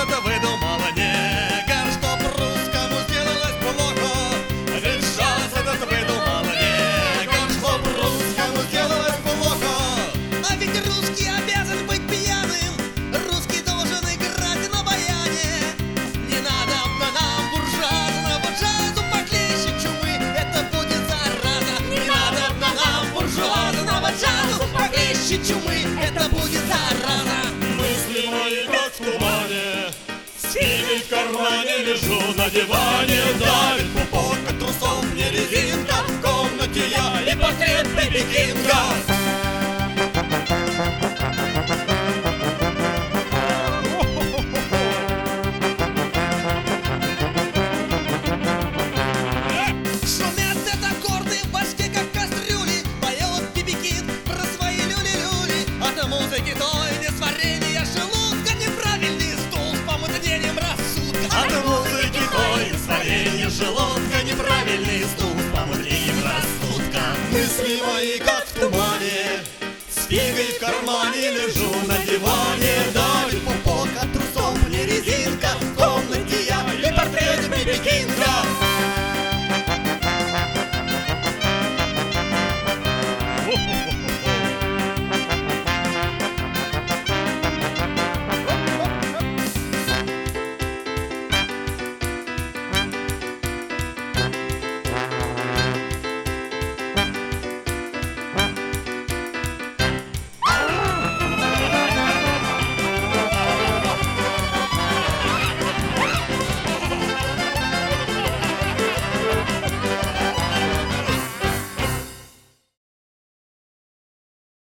это выдумала негр, чтоб русскому сделалось плохо. Ведь джаз этот выдумала негр, чтоб русскому сделалось плохо. А ведь русский обязан быть пьяным, русский должен играть на баяне. Не надо нам буржуазного джазу похлеще чумы, это будет зараза. Не надо нам буржуазного джазу похлеще чумы, это будет зараза. Мысли мои как в тумане, с книгой в кармане лежу на диване. Давит пупок от трусов мне резинка, в комнате я и портрет Бэби Кинга. Шумят аккорды в башке, как кастрюли, поет Биби Кинг про свои люли-люли. От музыки той несварения желудка, неправильный стул с помутнением рассудка. От музыки той несварение желудка, неправильный стул с помутнением рассудка. Мысли мои как в тумане, с фигой в кармане лежу на диване.